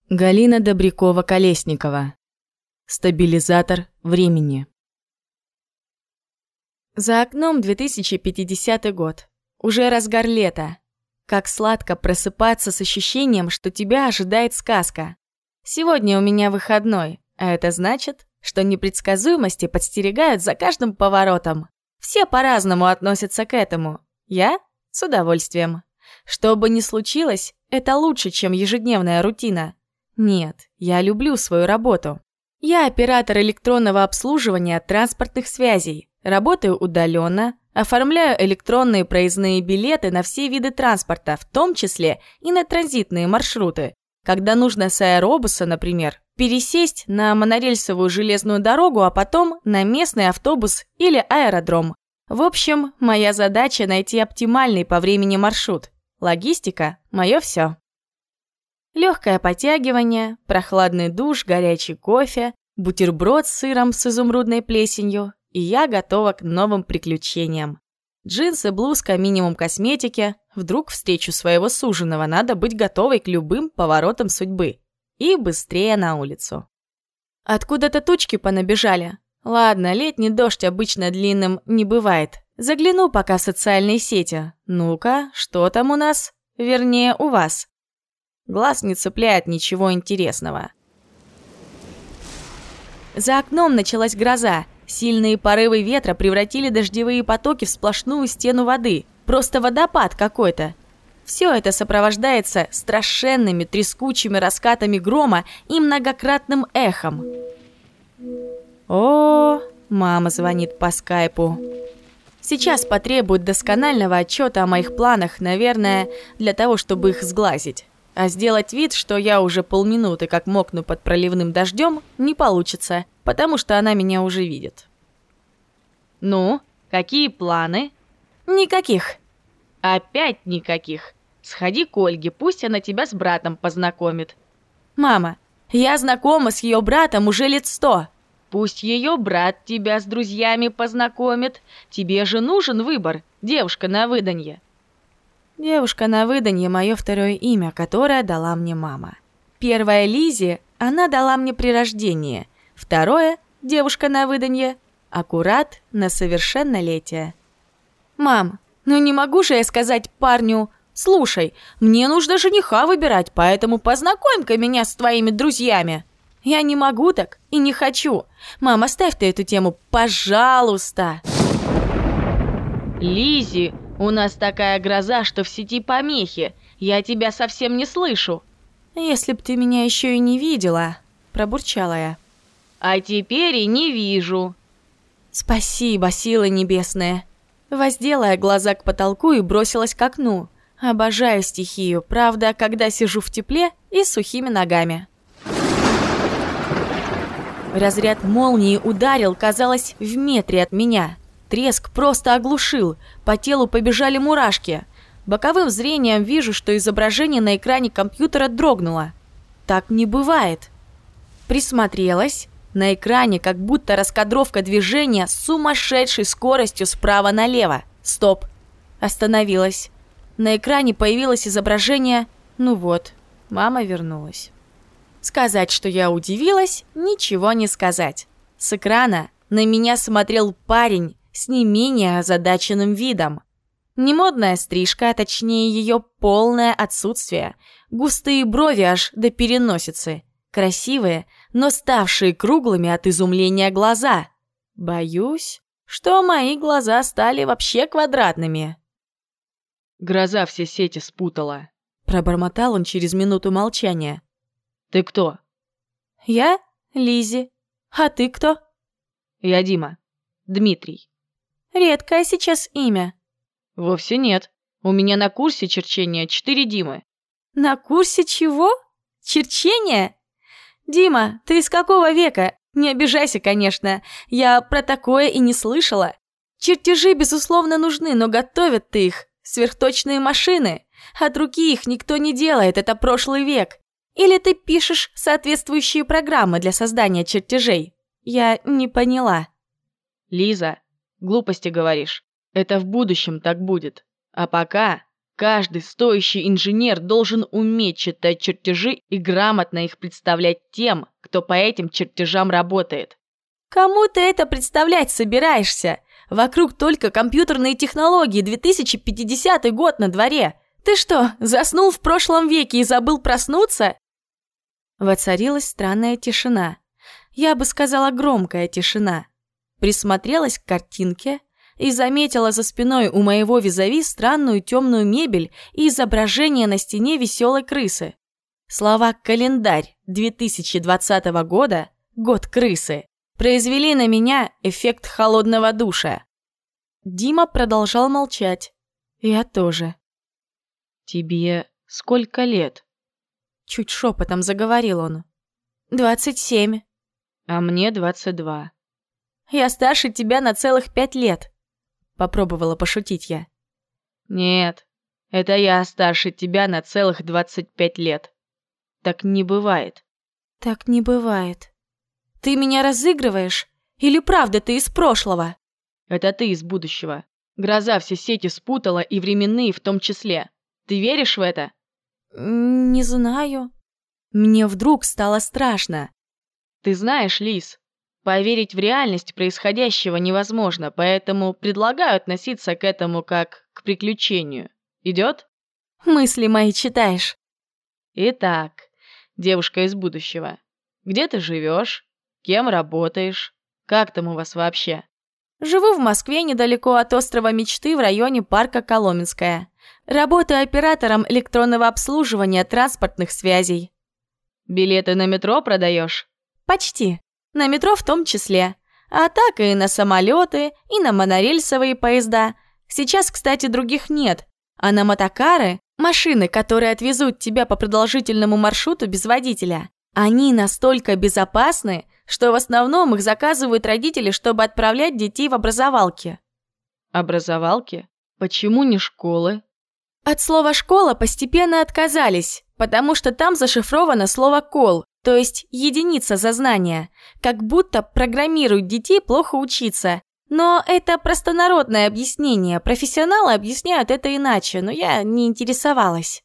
Галина Добрякова-Колесникова. Стабилизатор времени. За окном 2050 год. Уже разгар лета. Как сладко просыпаться с ощущением, что тебя ожидает сказка. Сегодня у меня выходной, а это значит, что непредсказуемости подстерегают за каждым поворотом. Все по-разному относятся к этому. Я – с удовольствием. Что бы ни случилось, это лучше, чем ежедневная рутина. Нет, я люблю свою работу. Я оператор электронного обслуживания транспортных связей. Работаю удаленно, оформляю электронные проездные билеты на все виды транспорта, в том числе и на транзитные маршруты. Когда нужно с аэробуса, например, пересесть на монорельсовую железную дорогу, а потом на местный автобус или аэродром. В общем, моя задача найти оптимальный по времени маршрут. Логистика – мое все. Легкое подтягивание, прохладный душ, горячий кофе, бутерброд с сыром с изумрудной плесенью, и я готова к новым приключениям. Джинсы, блузка, минимум косметики. Вдруг встречу своего суженого, надо быть готовой к любым поворотам судьбы. И быстрее на улицу. Откуда-то тучки понабежали. Ладно, летний дождь обычно длинным не бывает. Загляну пока в социальные сети. Ну-ка, что там у нас? Вернее, у вас. Глаз не цепляет ничего интересного. За окном началась гроза. Сильные порывы ветра превратили дождевые потоки в сплошную стену воды. Просто водопад какой-то. Все это сопровождается страшенными трескучими раскатами грома и многократным эхом. О, мама звонит по скайпу. Сейчас потребует досконального отчета о моих планах, наверное, для того, чтобы их сглазить. А сделать вид, что я уже полминуты как мокну под проливным дождем, не получится, потому что она меня уже видит. «Ну, какие планы?» «Никаких». «Опять никаких. Сходи к Ольге, пусть она тебя с братом познакомит». «Мама, я знакома с ее братом уже лет 100. «Пусть ее брат тебя с друзьями познакомит. Тебе же нужен выбор, девушка на выданье». Девушка на выданье – мое второе имя, которое дала мне мама. Первое – Лизи, она дала мне при рождении. Второе – девушка на выданье, аккурат на совершеннолетие. «Мам, ну не могу же я сказать парню: слушай, мне нужно жениха выбирать, поэтому познакомь-ка меня с твоими друзьями». Я не могу так и не хочу. Мам, оставь ты эту тему, пожалуйста. Лизи, у нас такая гроза, что в сети помехи. Я тебя совсем не слышу. Если б ты меня еще и не видела, пробурчала я. А теперь и не вижу. Спасибо, силы небесные. Воздела я глаза к потолку и бросилась к окну. Обожаю стихию, правда, когда сижу в тепле и с сухими ногами. Разряд молнии ударил, казалось, в метре от меня. Треск просто оглушил, по телу побежали мурашки. Боковым зрением вижу, что изображение на экране компьютера дрогнуло. Так не бывает. Присмотрелась. На экране как будто раскадровка движения с сумасшедшей скоростью справа налево. Стоп. Остановилась. На экране появилось изображение. Ну вот, мама вернулась. Сказать, что я удивилась, ничего не сказать. С экрана на меня смотрел парень с не менее озадаченным видом. Немодная стрижка, а точнее ее полное отсутствие. Густые брови аж до переносицы. Красивые, но ставшие круглыми от изумления глаза. Боюсь, что мои глаза стали вообще квадратными. «Гроза все сети спутала», — пробормотал он через минуту молчания. «Ты кто?» «Я Лизи. А ты кто?» «Я Дима. Дмитрий». «Редкое сейчас имя». «Вовсе нет. У меня на курсе черчения 4 Димы». «На курсе чего? Черчения? Дима, ты из какого века? Не обижайся, конечно. Я про такое и не слышала. Чертежи, безусловно, нужны, но готовят-то их сверхточные машины. От руки их никто не делает, это прошлый век. Или ты пишешь соответствующие программы для создания чертежей? Я не поняла». «Лиза, глупости говоришь. Это в будущем так будет. А пока Каждый стоящий инженер должен уметь читать чертежи и грамотно их представлять тем, кто по этим чертежам работает. Кому ты это представлять собираешься? Вокруг только компьютерные технологии, 2050 год на дворе. Ты что, заснул в прошлом веке и забыл проснуться? Воцарилась странная тишина. Я бы сказала, громкая тишина. Присмотрелась к картинке и заметила за спиной у моего визави странную темную мебель и изображение на стене веселой крысы. Слова «календарь 2020 года», «год крысы», произвели на меня эффект холодного душа. Дима продолжал молчать. Я тоже. «Тебе сколько лет?» Чуть шепотом заговорил он. 27. «А мне 22. Я старше тебя на целых 5 лет. Попробовала пошутить я. Нет, это я старше тебя на целых 25 лет. Так не бывает. Так не бывает. Ты меня разыгрываешь? Или правда ты из прошлого? Это ты из будущего. Гроза все сети спутала и временные в том числе. Ты веришь в это? Не знаю. Мне вдруг стало страшно. Ты знаешь, Лиз, поверить в реальность происходящего невозможно, поэтому предлагаю относиться к этому как к приключению. Идет? Мысли мои читаешь. Итак, девушка из будущего. Где ты живешь? Кем работаешь? Как там у вас вообще? Живу в Москве недалеко от острова Мечты в районе парка Коломенское. Работаю оператором электронного обслуживания транспортных связей. Билеты на метро продаешь? Почти. На метро в том числе. А так и на самолеты, и на монорельсовые поезда. Сейчас, кстати, других нет. А на мотокары, машины, которые отвезут тебя по продолжительному маршруту без водителя, они настолько безопасны, что в основном их заказывают родители, чтобы отправлять детей в образовалки. Образовалки? Почему не школы? От слова «школа» постепенно отказались, потому что там зашифровано слово «кол», то есть единица за знание, как будто программируют детей плохо учиться. Но это простонародное объяснение, профессионалы объясняют это иначе, но я не интересовалась.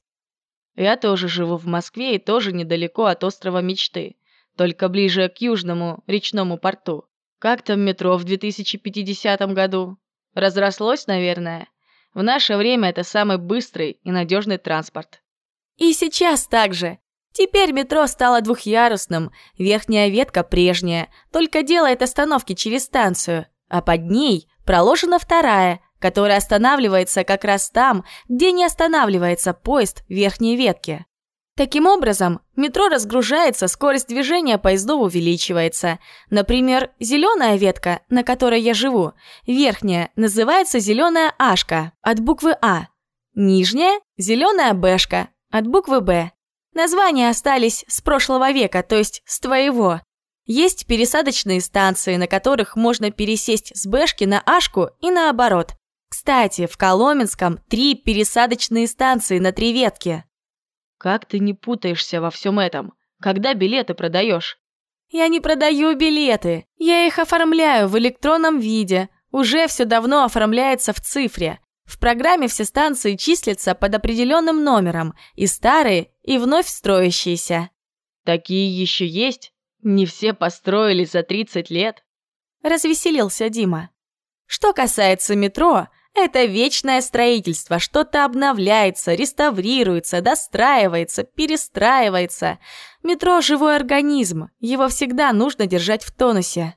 Я тоже живу в Москве и тоже недалеко от острова Мечты, только ближе к южному речному порту. Как там метро в 2050 году? Разрослось, наверное? В наше время это самый быстрый и надежный транспорт. И сейчас так же. Теперь метро стало двухъярусным, верхняя ветка прежняя, только делает остановки через станцию, а под ней проложена вторая, которая останавливается как раз там, где не останавливается поезд верхней ветки. Таким образом, метро разгружается, скорость движения поездов увеличивается. Например, зеленая ветка, на которой я живу, верхняя, называется зеленая Ашка от буквы А. Нижняя – зеленая Бшка от буквы Б. Названия остались с прошлого века, то есть с твоего. Есть пересадочные станции, на которых можно пересесть с Бшки на Ашку и наоборот. Кстати, в Коломенском 3 пересадочные станции на 3 ветки. Как ты не путаешься во всем этом? Когда билеты продаешь? Я не продаю билеты. Я их оформляю в электронном виде. Уже все давно оформляется в цифре. В программе все станции числятся под определенным номером. И старые, и вновь строящиеся. Такие еще есть? Не все построились за 30 лет? Развеселился Дима. Что касается метро, это вечное строительство, что-то обновляется, реставрируется, достраивается, перестраивается. Метро – живой организм, его всегда нужно держать в тонусе.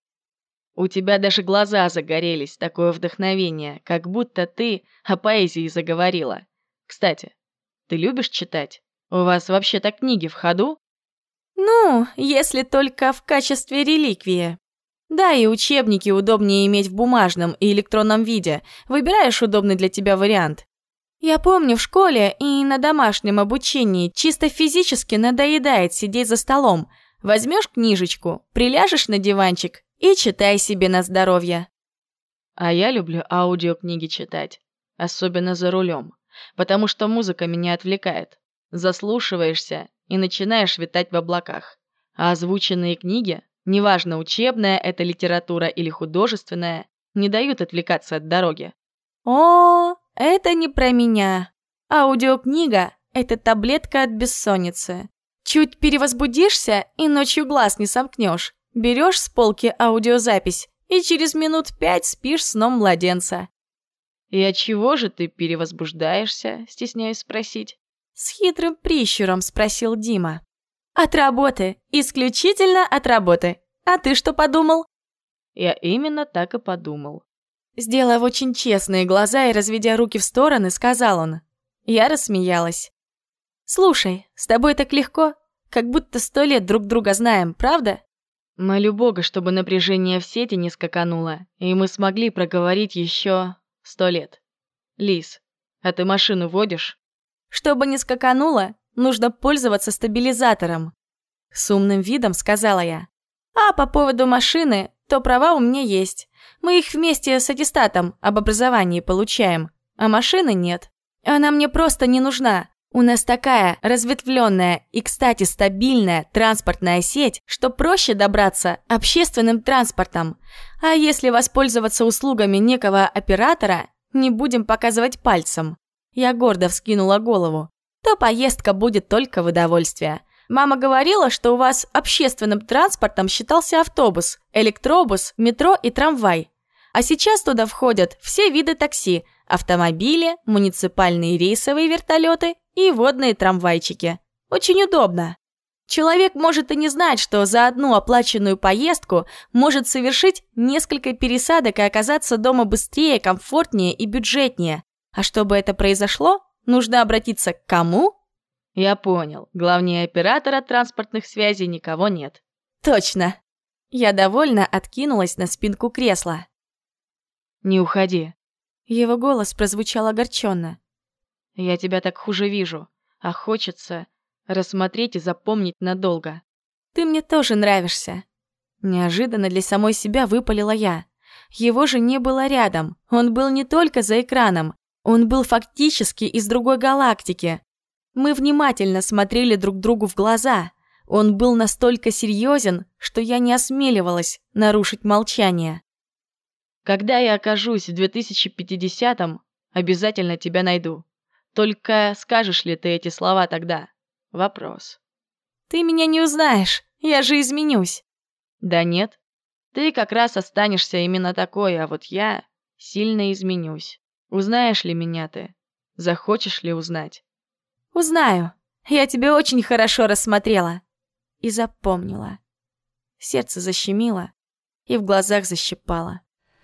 У тебя даже глаза загорелись, такое вдохновение, как будто ты о поэзии заговорила. Кстати, ты любишь читать? У вас вообще-то книги в ходу? Ну, если только в качестве реликвии. Да, и учебники удобнее иметь в бумажном и электронном виде. Выбираешь удобный для тебя вариант. Я помню, в школе и на домашнем обучении чисто физически надоедает сидеть за столом. Возьмешь книжечку, приляжешь на диванчик и читай себе на здоровье. А я люблю аудиокниги читать, особенно за рулем, потому что музыка меня отвлекает. Заслушиваешься и начинаешь витать в облаках. А озвученные книги, неважно, учебная это литература или художественная, не дают отвлекаться от дороги. О, это не про меня. Аудиокнига – это таблетка от бессонницы. Чуть перевозбудишься и ночью глаз не сомкнешь. Берешь с полки аудиозапись и через минут 5 спишь сном младенца. «И от чего же ты перевозбуждаешься?» – стесняюсь спросить. С хитрым прищуром спросил Дима. От работы. Исключительно от работы. А ты что подумал? Я именно так и подумал. Сделав очень честные глаза и разведя руки в стороны, сказал он. Я рассмеялась. «Слушай, с тобой так легко, как будто 100 лет друг друга знаем, правда?» Молю Бога, чтобы напряжение в сети не скакануло, и мы смогли проговорить еще 100 лет. Лиз, а ты машину водишь? «Чтобы не скакануло, нужно пользоваться стабилизатором», с умным видом сказала я. «А по поводу машины, то права у меня есть. Мы их вместе с аттестатом об образовании получаем, а машины нет. Она мне просто не нужна. У нас такая разветвленная и, кстати, стабильная транспортная сеть, что проще добраться общественным транспортом. А если воспользоваться услугами некого оператора, не будем показывать пальцем». Я гордо вскинула голову. «То поездка будет только в удовольствие. Мама говорила, что у вас общественным транспортом считался автобус, электробус, метро и трамвай. А сейчас туда входят все виды такси, автомобили, муниципальные рейсовые вертолеты и водные трамвайчики. Очень удобно. Человек может и не знать, что за одну оплаченную поездку может совершить несколько пересадок и оказаться дома быстрее, комфортнее и бюджетнее. А чтобы это произошло, нужно обратиться к кому?» Я понял. Главнее оператора транспортных связей никого нет. «Точно!» Я довольно откинулась на спинку кресла. «Не уходи». Его голос прозвучал огорченно. «Я тебя так хуже вижу, а хочется рассмотреть и запомнить надолго». «Ты мне тоже нравишься». Неожиданно для самой себя выпалила я. Его же не было рядом, он был не только за экраном, он был фактически из другой галактики. Мы внимательно смотрели друг другу в глаза. Он был настолько серьезен, что я не осмеливалась нарушить молчание. «Когда я окажусь в 2050-м, обязательно тебя найду. Только скажешь ли ты эти слова тогда? Вопрос». «Ты меня не узнаешь, я же изменюсь». «Да нет, ты как раз останешься именно такой, а вот я сильно изменюсь. Узнаешь ли меня ты? Захочешь ли узнать?» «Узнаю. Я тебя очень хорошо рассмотрела». И запомнила. Сердце защемило и в глазах защипало.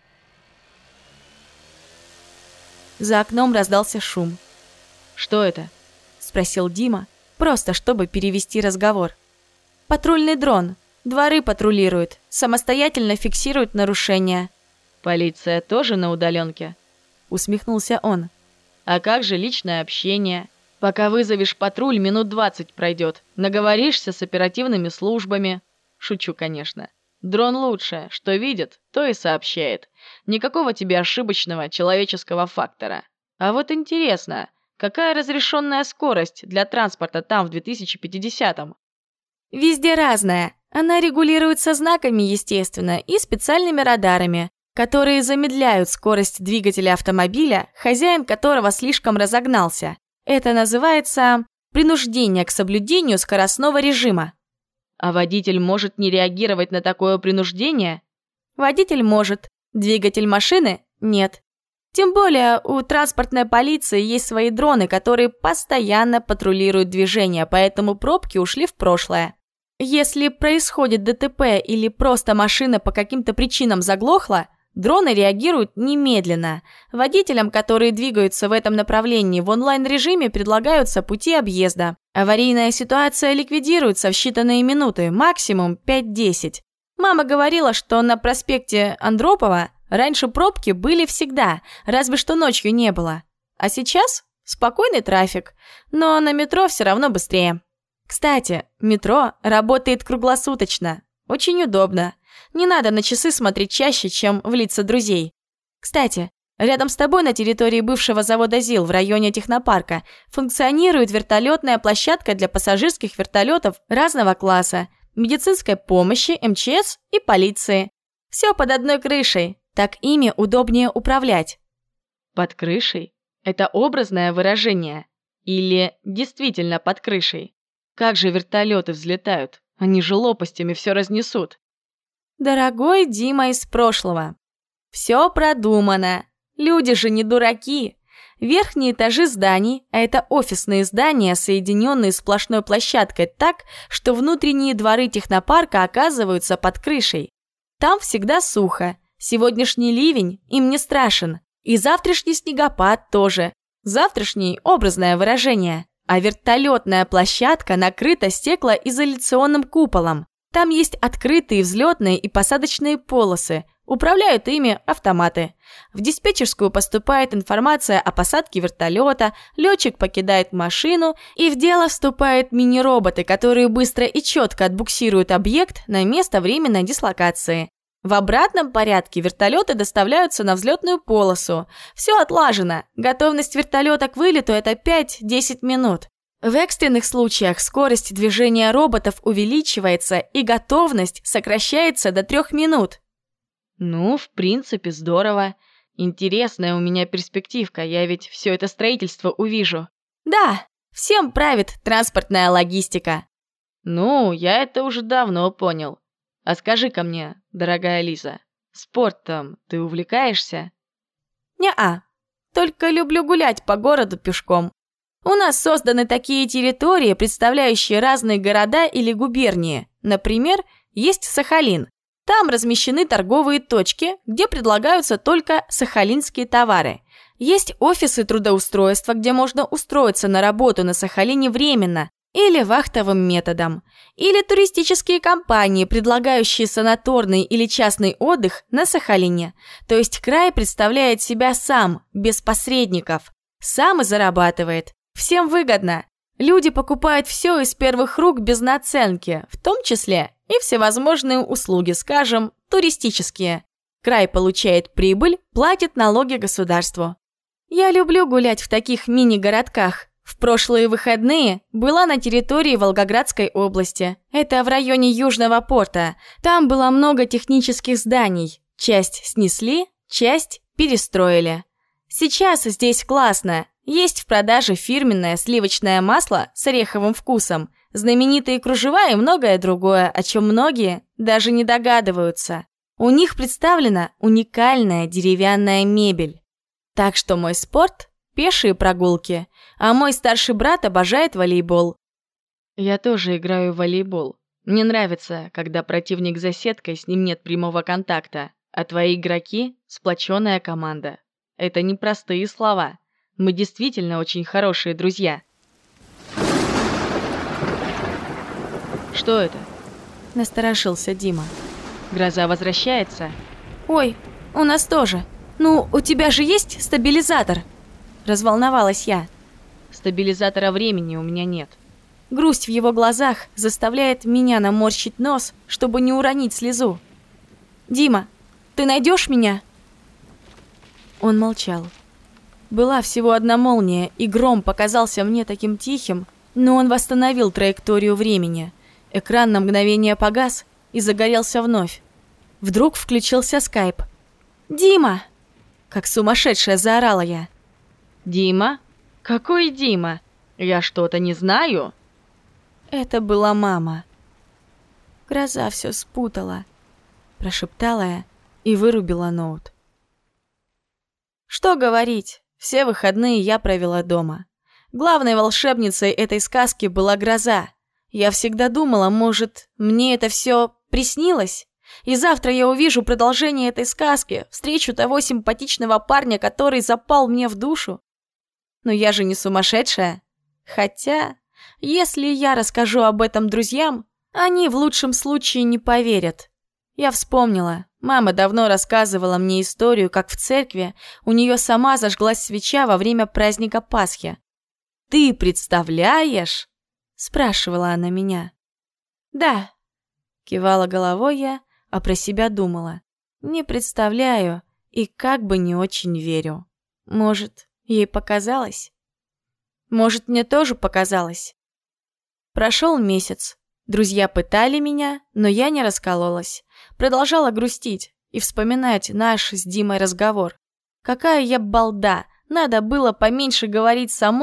За окном раздался шум. «Что это?» – спросил Дима, просто чтобы перевести разговор. «Патрульный дрон. Дворы патрулируют, самостоятельно фиксируют нарушения». «Полиция тоже на удаленке?» – усмехнулся он. «А как же личное общение? Пока вызовешь патруль, минут 20 пройдет. Наговоришься с оперативными службами». Шучу, конечно. Дрон лучше, что видит, то и сообщает. Никакого тебе ошибочного человеческого фактора. А вот интересно, какая разрешенная скорость для транспорта там в 2050-м? «Везде разная. Она регулируется знаками, естественно, и специальными радарами, которые замедляют скорость двигателя автомобиля, хозяин которого слишком разогнался. Это называется принуждение к соблюдению скоростного режима». А водитель может не реагировать на такое принуждение? Водитель может, двигатель машины – нет. Тем более у транспортной полиции есть свои дроны, которые постоянно патрулируют движение, поэтому пробки ушли в прошлое. Если происходит ДТП или просто машина по каким-то причинам заглохла, дроны реагируют немедленно. Водителям, которые двигаются в этом направлении, в онлайн-режиме предлагаются пути объезда. Аварийная ситуация ликвидируется в считанные минуты, максимум 5-10. Мама говорила, что на проспекте Андропова раньше пробки были всегда, разве что ночью не было. А сейчас спокойный трафик, но на метро все равно быстрее. Кстати, метро работает круглосуточно. Очень удобно. Не надо на часы смотреть чаще, чем в лица друзей. Кстати, рядом с тобой на территории бывшего завода ЗИЛ в районе технопарка функционирует вертолетная площадка для пассажирских вертолетов разного класса, медицинской помощи, МЧС и полиции. Все под одной крышей, так ими удобнее управлять. Под крышей? Это образное выражение. Или действительно под крышей? Как же вертолеты взлетают? Они же лопастями все разнесут. Дорогой Дима из прошлого, все продумано. Люди же не дураки. Верхние этажи зданий, а это офисные здания, соединенные сплошной площадкой так, что внутренние дворы технопарка оказываются под крышей. Там всегда сухо. Сегодняшний ливень им не страшен. И завтрашний снегопад тоже. Завтрашний – образное выражение. А вертолетная площадка накрыта стеклоизоляционным куполом. Там есть открытые взлетные и посадочные полосы. Управляют ими автоматы. В диспетчерскую поступает информация о посадке вертолета, летчик покидает машину, и в дело вступают мини-роботы, которые быстро и четко отбуксируют объект на место временной дислокации. В обратном порядке вертолеты доставляются на взлетную полосу. Все отлажено. Готовность вертолета к вылету – это 5-10 минут. В экстренных случаях скорость движения роботов увеличивается и готовность сокращается до 3 минут. Ну, в принципе, здорово. Интересная у меня перспективка, я ведь все это строительство увижу. Да, всем правит транспортная логистика. Ну, я это уже давно понял. А скажи-ка мне, дорогая Лиза, спортом ты увлекаешься? Не-а, только люблю гулять по городу пешком. У нас созданы такие территории, представляющие разные города или губернии. Например, есть Сахалин. Там размещены торговые точки, где предлагаются только сахалинские товары. Есть офисы трудоустройства, где можно устроиться на работу на Сахалине временно или вахтовым методом. Или туристические компании, предлагающие санаторный или частный отдых на Сахалине. То есть край представляет себя сам, без посредников. Сам и зарабатывает. Всем выгодно. Люди покупают все из первых рук без наценки, в том числе и всевозможные услуги, скажем, туристические. Край получает прибыль, платит налоги государству. Я люблю гулять в таких мини-городках. В прошлые выходные была на территории Волгоградской области. Это в районе Южного порта. Там было много технических зданий. Часть снесли, часть перестроили. Сейчас здесь классно. Есть в продаже фирменное сливочное масло с ореховым вкусом, знаменитые кружева и многое другое, о чем многие даже не догадываются. У них представлена уникальная деревянная мебель. Так что мой спорт – пешие прогулки, а мой старший брат обожает волейбол. Я тоже играю в волейбол. Мне нравится, когда противник за сеткой, с ним нет прямого контакта, а твои игроки – сплоченная команда. Это не простые слова. Мы действительно очень хорошие друзья. Что это? Насторожился Дима. Гроза возвращается? Ой, у нас тоже. Ну, у тебя же есть стабилизатор? Разволновалась я. Стабилизатора времени у меня нет. Грусть в его глазах заставляет меня наморщить нос, чтобы не уронить слезу. Дима, ты найдешь меня? Он молчал. Была всего одна молния, и гром показался мне таким тихим, но он восстановил траекторию времени. Экран на мгновение погас и загорелся вновь. Вдруг включился скайп. «Дима!» Как сумасшедшая заорала я. «Дима? Какой Дима? Я что-то не знаю?» Это была мама. Гроза все спутала, прошептала я и вырубила ноут. Что говорить, все выходные я провела дома. Главной волшебницей этой сказки была гроза. Я всегда думала, может, мне это все приснилось? И завтра я увижу продолжение этой сказки, встречу того симпатичного парня, который запал мне в душу. Но я же не сумасшедшая. Хотя, если я расскажу об этом друзьям, они в лучшем случае не поверят. Я вспомнила. Мама давно рассказывала мне историю, как в церкви у нее сама зажглась свеча во время праздника Пасхи. «Ты представляешь?» – спрашивала она меня. «Да», – кивала головой я, а про себя думала. «Не представляю и как бы не очень верю. Может, ей показалось? Может, мне тоже показалось?» Прошел месяц. Друзья пытали меня, но я не раскололась. Продолжала грустить и вспоминать наш с Димой разговор. Какая я балда! Надо было поменьше говорить самой,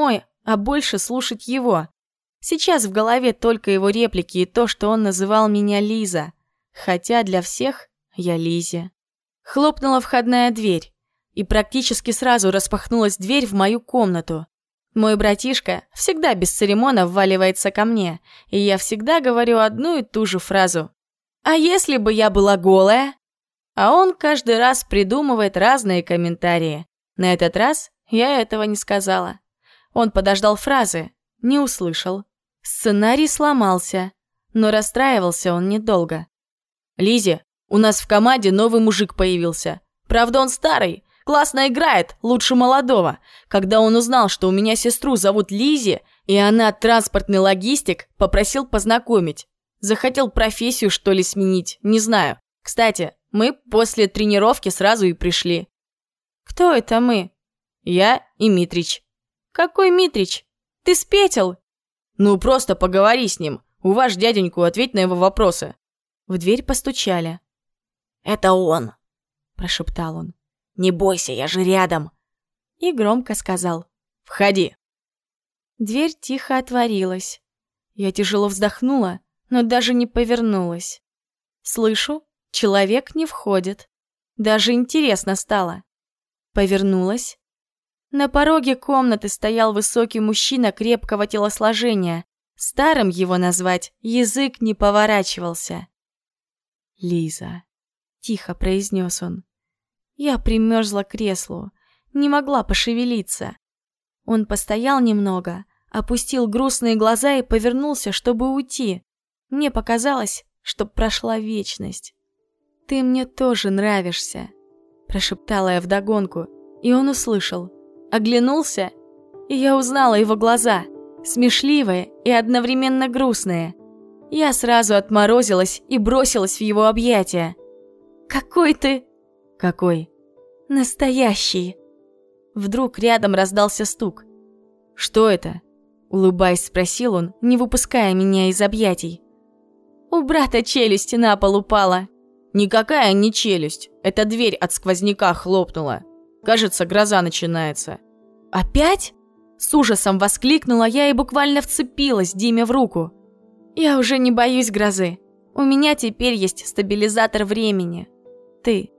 а больше слушать его. Сейчас в голове только его реплики и то, что он называл меня Лиза. Хотя для всех я Лизе. Хлопнула входная дверь, и практически сразу распахнулась дверь в мою комнату. Мой братишка всегда без церемона вваливается ко мне, и я всегда говорю одну и ту же фразу. «А если бы я была голая?» А он каждый раз придумывает разные комментарии. На этот раз я этого не сказала. Он подождал фразы, не услышал. Сценарий сломался, но расстраивался он недолго. «Лизе, у нас в команде новый мужик появился. Правда, он старый, классно играет, лучше молодого. Когда он узнал, что у меня сестру зовут Лизи, и она транспортный логистик, попросил познакомить. Захотел профессию, что ли, сменить, не знаю. Кстати, мы после тренировки сразу и пришли». «Кто это мы?» «Я и Митрич». «Какой Митрич? Ты спятил?» «Ну, просто поговори с ним. Уважь дяденьку, ответь на его вопросы». В дверь постучали. «Это он», – прошептал он. «Не бойся, я же рядом». И громко сказал: «Входи». Дверь тихо отворилась. Я тяжело вздохнула, но даже не повернулась. Слышу, человек не входит. Даже интересно стало. Повернулась. На пороге комнаты стоял высокий мужчина крепкого телосложения. Старым его назвать язык не поворачивался. «Лиза», — тихо произнес он. Я примерзла к креслу, не могла пошевелиться. Он постоял немного, опустил грустные глаза и повернулся, чтобы уйти. Мне показалось, что прошла вечность. «Ты мне тоже нравишься», – прошептала я вдогонку, и он услышал. Оглянулся, и я узнала его глаза, смешливые и одновременно грустные. Я сразу отморозилась и бросилась в его объятия. «Какой ты?» «Какой?» «Настоящий!» Вдруг рядом раздался стук. «Что это?» Улыбаясь, спросил он, не выпуская меня из объятий. «У брата челюсть на пол упала». «Никакая не челюсть, это дверь от сквозняка хлопнула. Кажется, гроза начинается». «Опять?» С ужасом воскликнула я и буквально вцепилась Диме в руку. «Я уже не боюсь грозы. У меня теперь есть стабилизатор времени. Ты».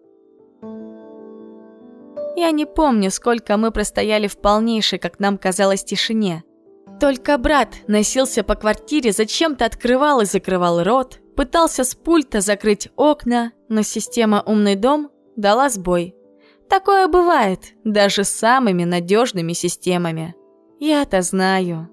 Я не помню, сколько мы простояли в полнейшей, как нам казалось, тишине. Только брат носился по квартире, зачем-то открывал и закрывал рот, пытался с пульта закрыть окна, но система «Умный дом» дала сбой. Такое бывает даже с самыми надежными системами. Я-то знаю.